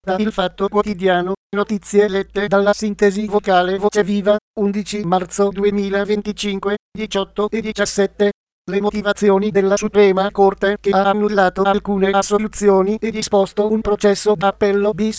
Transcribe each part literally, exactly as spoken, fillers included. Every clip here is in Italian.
Da Il Fatto Quotidiano, notizie lette dalla sintesi vocale Voce Viva, undici marzo duemilaventicinque, diciotto e diciassette. Le motivazioni della Suprema Corte che ha annullato alcune assoluzioni e disposto un processo d'appello bis.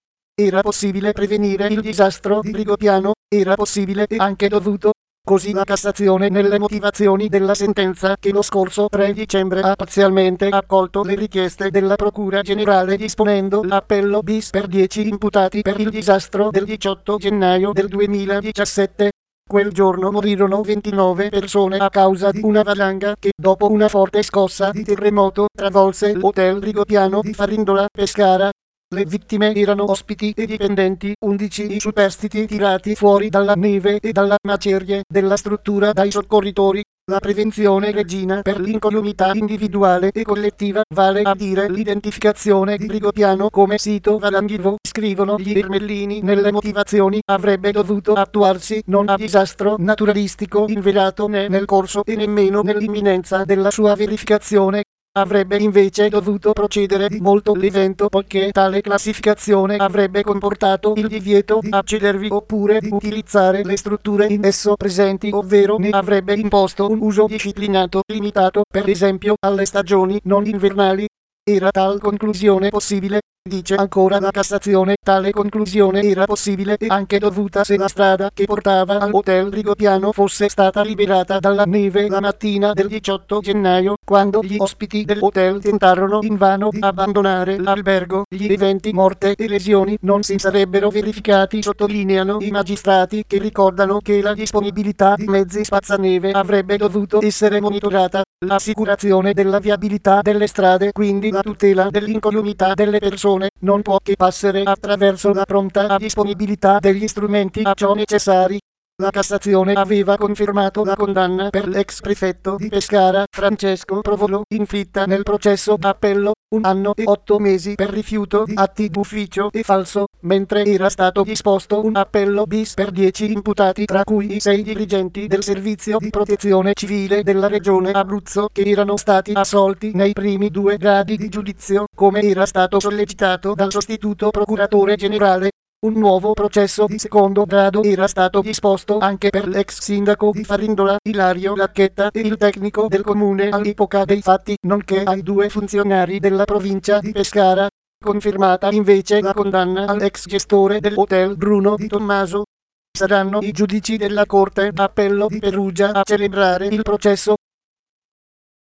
Era possibile prevenire il disastro di Rigopiano, era possibile e anche dovuto. Così la Cassazione nelle motivazioni della sentenza che lo scorso tre dicembre ha parzialmente accolto le richieste della Procura Generale disponendo l'appello bis per dieci imputati per il disastro del diciotto gennaio del duemiladiciassette. Quel giorno morirono ventinove persone a causa di una valanga che, dopo una forte scossa di terremoto, travolse l'hotel Rigopiano di Farindola, Pescara. Le vittime erano ospiti e dipendenti, undici i superstiti tirati fuori dalla neve e dalla macerie della struttura dai soccorritori. La prevenzione regina per l'incolumità individuale e collettiva, vale a dire l'identificazione di Rigopiano come sito valanghivo, scrivono gli Ermellini nelle motivazioni, avrebbe dovuto attuarsi non a disastro naturalistico inverato né nel corso e nemmeno nell'imminenza della sua verificazione. Avrebbe invece dovuto procedere di molto l'evento poiché tale classificazione avrebbe comportato il divieto di accedervi oppure di utilizzare le strutture in esso presenti, ovvero ne avrebbe imposto un uso disciplinato limitato, per esempio, alle stagioni non invernali. Era tal conclusione possibile, dice ancora la Cassazione, tale conclusione era possibile e anche dovuta se la strada che portava all'hotel Rigopiano fosse stata liberata dalla neve la mattina del diciotto gennaio, quando gli ospiti dell'hotel tentarono invano di abbandonare l'albergo. Gli eventi morte e lesioni non si sarebbero verificati, sottolineano i magistrati, che ricordano che la disponibilità di mezzi spazzaneve avrebbe dovuto essere monitorata. L'assicurazione della viabilità delle strade, quindi la tutela dell'incolumità delle persone, non può che passare attraverso la pronta disponibilità degli strumenti a ciò necessari. La Cassazione aveva confermato la condanna per l'ex prefetto di Pescara, Francesco Provolo, inflitta nel processo d'appello, un anno e otto mesi per rifiuto di atti d'ufficio e falso, mentre era stato disposto un appello bis per dieci imputati, tra cui i sei dirigenti del servizio di protezione civile della regione Abruzzo che erano stati assolti nei primi due gradi di giudizio, come era stato sollecitato dal sostituto procuratore generale. Un nuovo processo di secondo grado era stato disposto anche per l'ex sindaco di Farindola, Ilario Lacchetta, e il tecnico del comune all'epoca dei fatti, nonché ai due funzionari della provincia di Pescara. Confermata invece la condanna all'ex gestore dell'hotel Bruno Di Tommaso. Saranno i giudici della Corte d'Appello di Perugia a celebrare il processo.